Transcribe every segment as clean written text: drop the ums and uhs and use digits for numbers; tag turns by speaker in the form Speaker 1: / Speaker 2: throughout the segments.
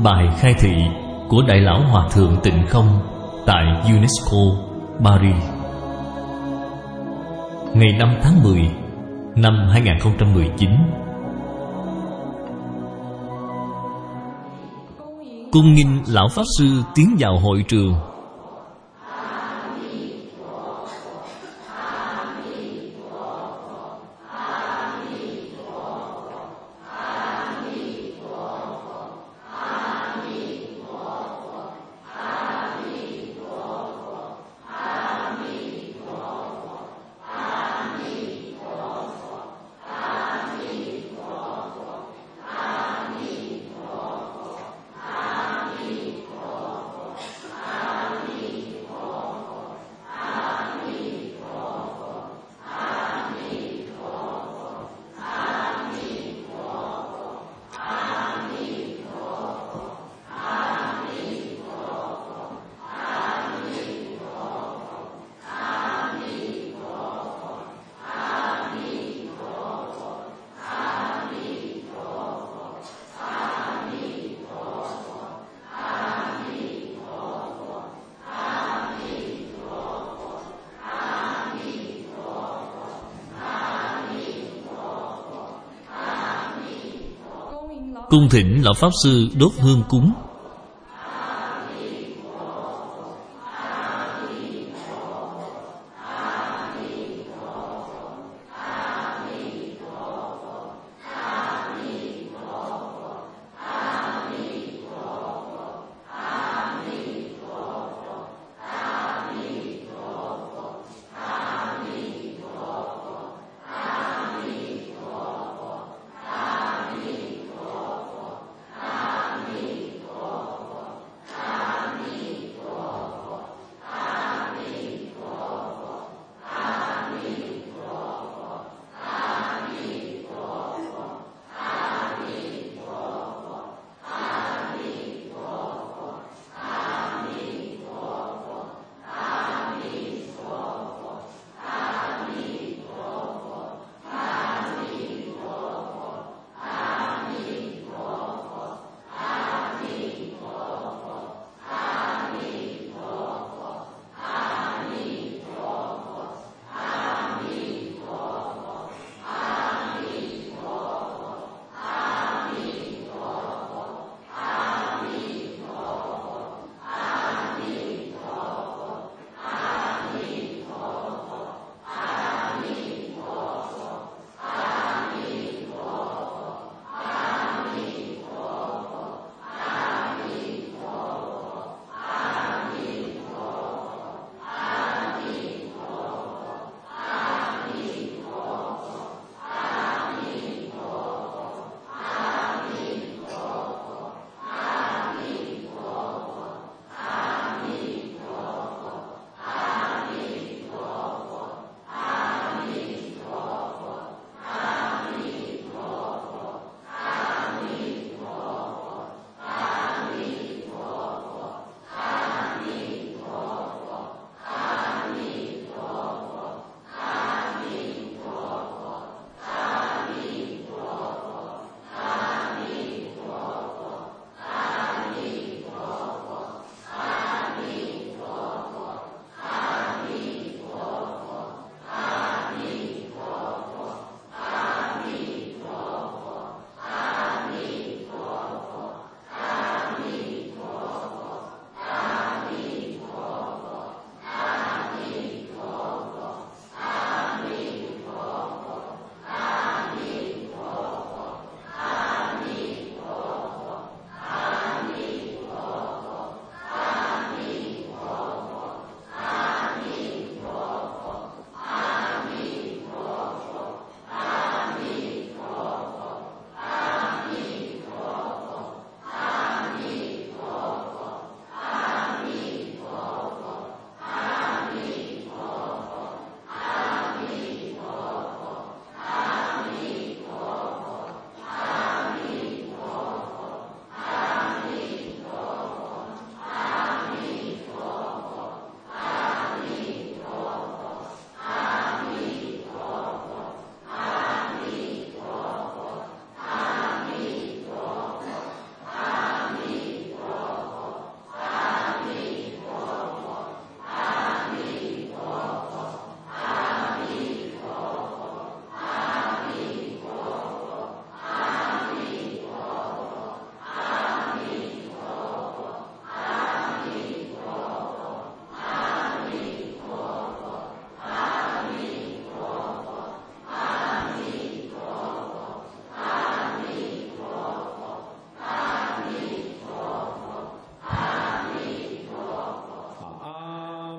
Speaker 1: Bài khai thị của Đại lão Hòa thượng Tịnh Không tại UNESCO, Paris, ngày 5 tháng 10 năm 2019. Cung nghinh lão Pháp Sư tiến vào hội trường. Cung thỉnh lão Pháp Sư đốt hương cúng.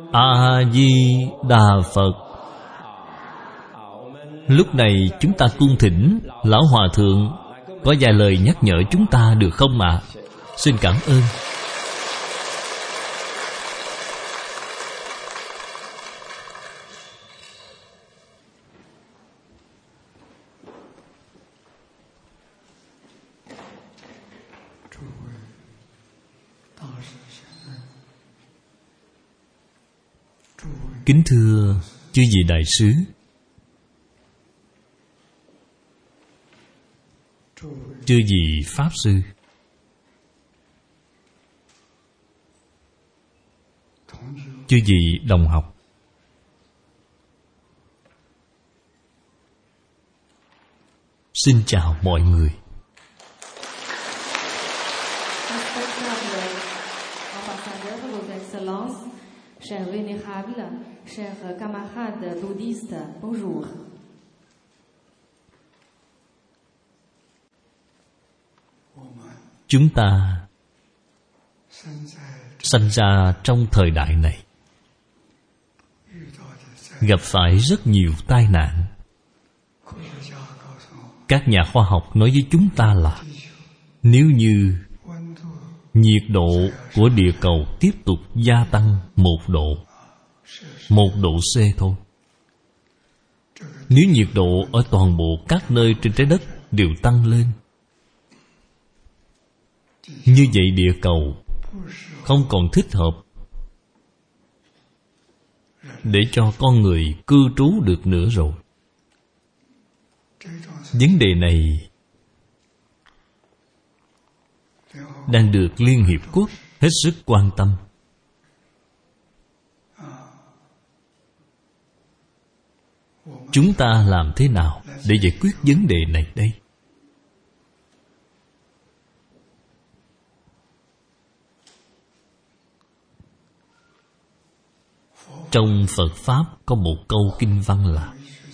Speaker 1: A Di Đà Phật. Lúc này chúng ta cung thỉnh Lão Hòa Thượng có vài lời nhắc nhở chúng ta được không ạ? Xin cảm ơn. Kính thưa chư vị đại sứ, chư vị pháp sư, chư vị đồng học, xin chào mọi người.
Speaker 2: Chers vénérables, chers camarades bouddhistes, bonjour.
Speaker 1: Chúng ta sanh ra trong thời đại này, gặp phải rất nhiều tai nạn. Các nhà khoa học nói với chúng ta là nếu như nhiệt độ của địa cầu tiếp tục gia tăng 1 độ C thôi, nếu nhiệt độ ở toàn bộ các nơi trên trái đất đều tăng lên, như vậy địa cầu không còn thích hợp để cho con người cư trú được nữa rồi. Vấn đề này đang được Liên Hiệp Quốc hết sức quan tâm. Chúng ta làm thế nào để giải quyết vấn đề này đây? Trong Phật Pháp có một câu kinh văn là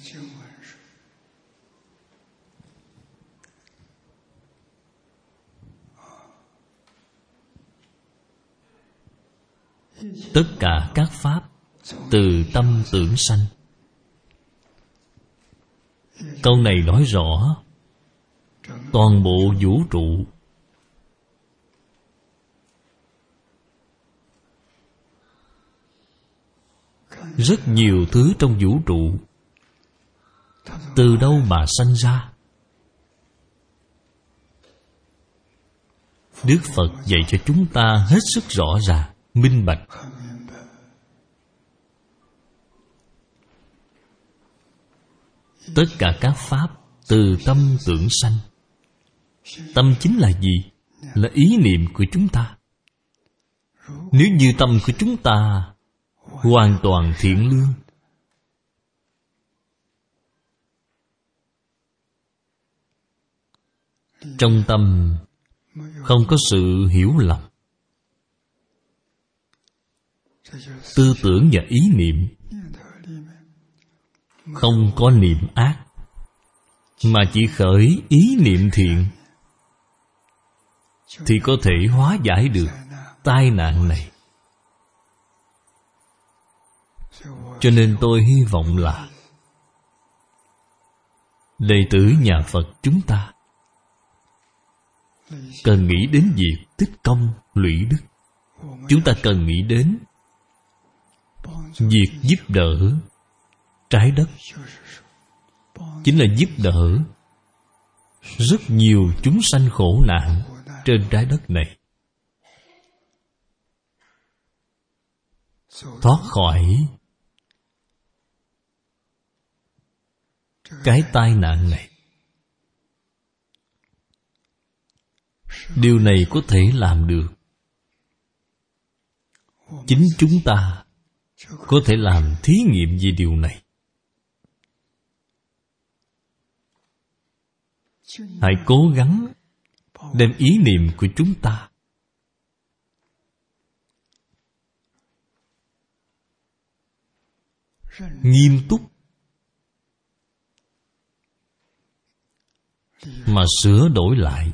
Speaker 1: tất cả các pháp từ tâm tưởng sanh. Câu này nói rõ toàn bộ vũ trụ rất nhiều thứ trong vũ trụ từ đâu mà sanh ra? Đức Phật dạy cho chúng ta hết sức rõ ràng, minh bạch. Tất cả các pháp từ tâm tưởng sanh. Tâm chính là gì? Là ý niệm của chúng ta. Nếu như tâm của chúng ta hoàn toàn thiện lương, trong tâm không có sự hiểu lầm, tư tưởng và ý niệm không có niệm ác, mà chỉ khởi ý niệm thiện, thì có thể hóa giải được tai nạn này. Cho nên tôi hy vọng là đệ tử nhà Phật chúng ta cần nghĩ đến việc tích công lũy đức. Chúng ta cần nghĩ đến việc giúp đỡ trái đất, chính là giúp đỡ rất nhiều chúng sanh khổ nạn trên trái đất này thoát khỏi cái tai nạn này. Điều này có thể làm được, chính chúng ta có thể làm thí nghiệm về điều này. Hãy cố gắng đem ý niệm của chúng ta nghiêm túc mà sửa đổi lại,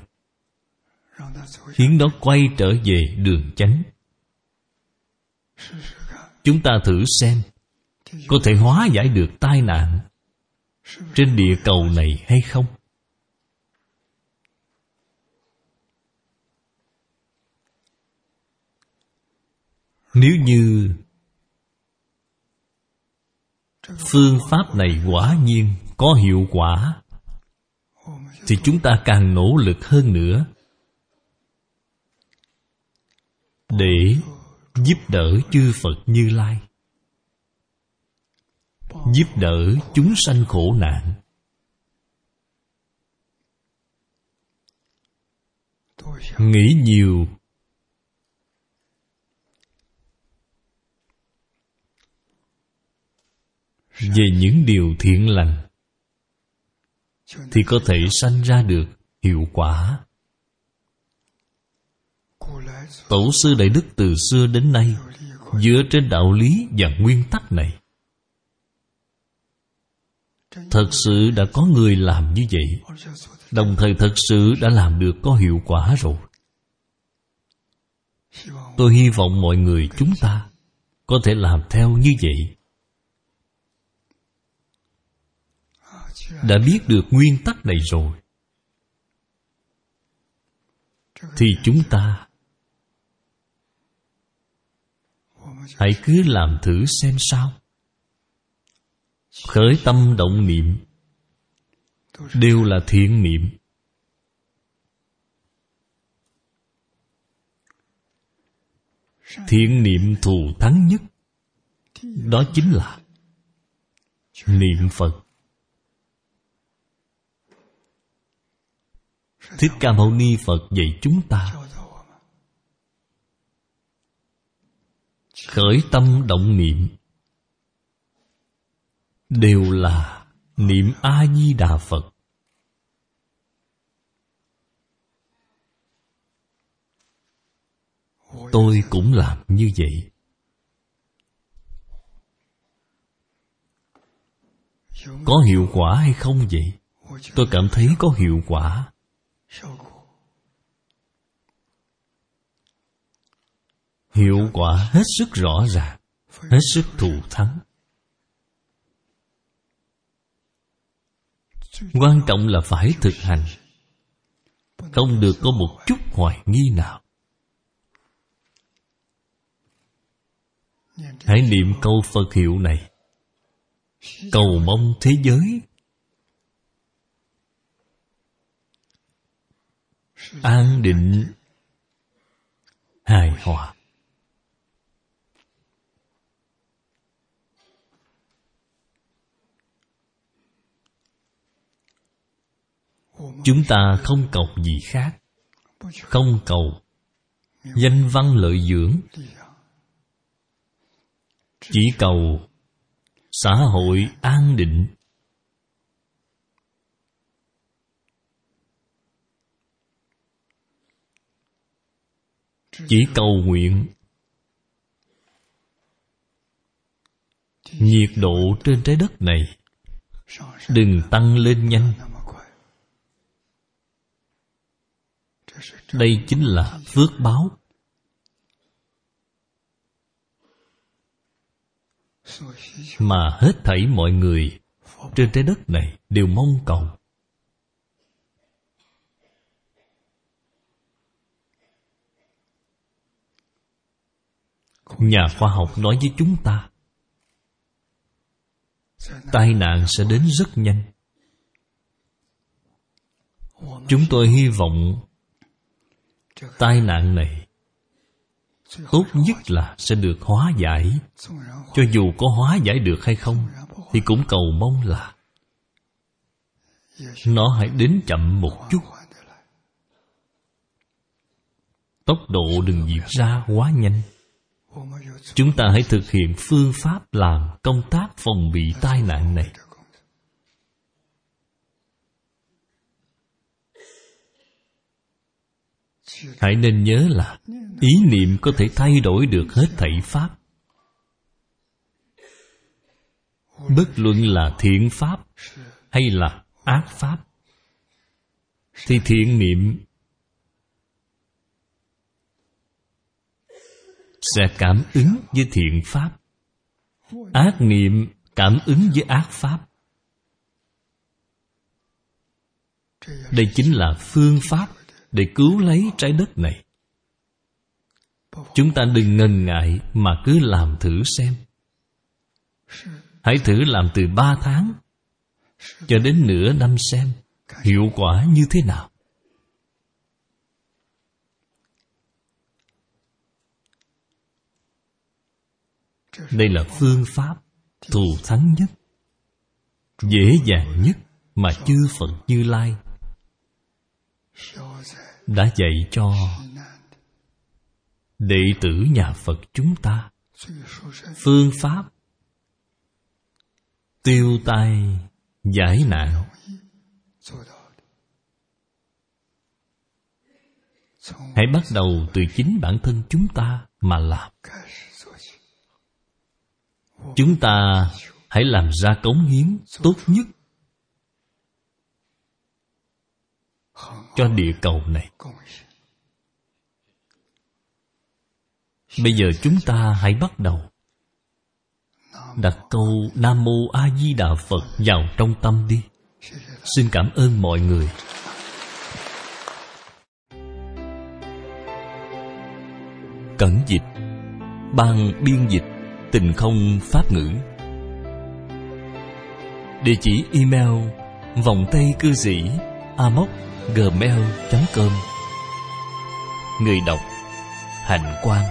Speaker 1: khiến nó quay trở về đường chánh. Chúng ta thử xem có thể hóa giải được tai nạn trên địa cầu này hay không? Nếu như phương pháp này quả nhiên có hiệu quả, thì chúng ta càng nỗ lực hơn nữa để giúp đỡ chư Phật Như Lai, giúp đỡ chúng sanh khổ nạn. Nghĩ nhiều về những điều thiện lành thì có thể sanh ra được hiệu quả. Tổ sư Đại Đức từ xưa đến nay dựa trên đạo lý và nguyên tắc này, thật sự đã có người làm như vậy, đồng thời thật sự đã làm được có hiệu quả rồi. Tôi hy vọng mọi người chúng ta có thể làm theo như vậy. Đã biết được nguyên tắc này rồi thì chúng ta hãy cứ làm thử xem sao. Khởi tâm động niệm đều là thiện niệm. Thiện niệm thù thắng nhất, đó chính là niệm Phật. Thích Ca Mâu Ni Phật dạy chúng ta khởi tâm động niệm đều là niệm A-di-đà Phật. Tôi cũng làm như vậy. Có hiệu quả hay không vậy? Tôi cảm thấy có hiệu quả. Hiệu quả hết sức rõ ràng, hết sức thù thắng. Quan trọng là phải thực hành, không được có một chút hoài nghi nào. Hãy niệm câu Phật hiệu này, cầu mong thế giới an định, hài hòa. Chúng ta không cầu gì khác, không cầu danh văn lợi dưỡng, chỉ cầu xã hội an định. Chỉ cầu nguyện nhiệt độ trên trái đất này đừng tăng lên nhanh. Đây chính là phước báo mà hết thảy mọi người trên trái đất này đều mong cầu. Nhà khoa học nói với chúng ta, tai nạn sẽ đến rất nhanh. Chúng tôi hy vọng tai nạn này tốt nhất là sẽ được hóa giải. Cho dù có hóa giải được hay không thì cũng cầu mong là nó hãy đến chậm một chút, tốc độ đừng diễn ra quá nhanh. Chúng ta hãy thực hiện phương pháp làm công tác phòng bị tai nạn này. Hãy nên nhớ là ý niệm có thể thay đổi được hết thảy pháp. Bất luận là thiện pháp hay là ác pháp, thì thiện niệm sẽ cảm ứng với thiện pháp, Ác niệm cảm ứng với ác pháp. Đây chính là phương pháp để cứu lấy trái đất này. Chúng ta đừng ngần ngại mà cứ làm thử xem. Hãy thử làm từ 3 tháng cho đến nửa năm xem hiệu quả như thế nào. Đây là phương pháp thù thắng nhất, dễ dàng nhất mà chư Phật Như Lai đã dạy cho đệ tử nhà Phật chúng ta. Phương pháp tiêu tai giải nạn. Hãy bắt đầu từ chính bản thân chúng ta mà làm. Chúng ta hãy làm ra cống hiến tốt nhất cho địa cầu này. Bây giờ chúng ta hãy bắt đầu đặt câu Nam Mô A Di Đà Phật vào trong tâm đi. Xin cảm ơn mọi người. Cẩn dịch, ban biên dịch Tình Không Pháp Ngữ. Địa chỉ email vòng tay cư sĩ amos@gmail.com. Người đọc Hạnh Quang.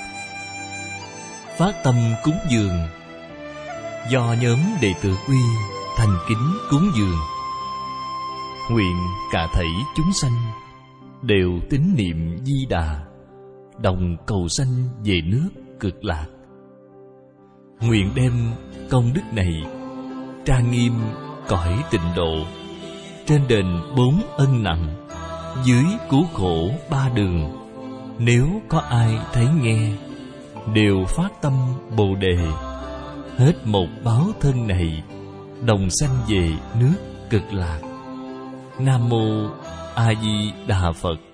Speaker 1: Phát tâm cúng dường do nhóm đệ tử Quy thành kính cúng dường. Nguyện cả thảy chúng sanh đều tín niệm Di Đà, đồng cầu sanh về nước Cực Lạc. Nguyện đem công đức này trang nghiêm cõi Tịnh Độ, trên đền 4 ân nặng, dưới cứu khổ 3 đường. Nếu có ai thấy nghe, đều phát tâm Bồ Đề, hết một báo thân này, đồng sanh về nước Cực Lạc. Nam Mô A Di Đà Phật.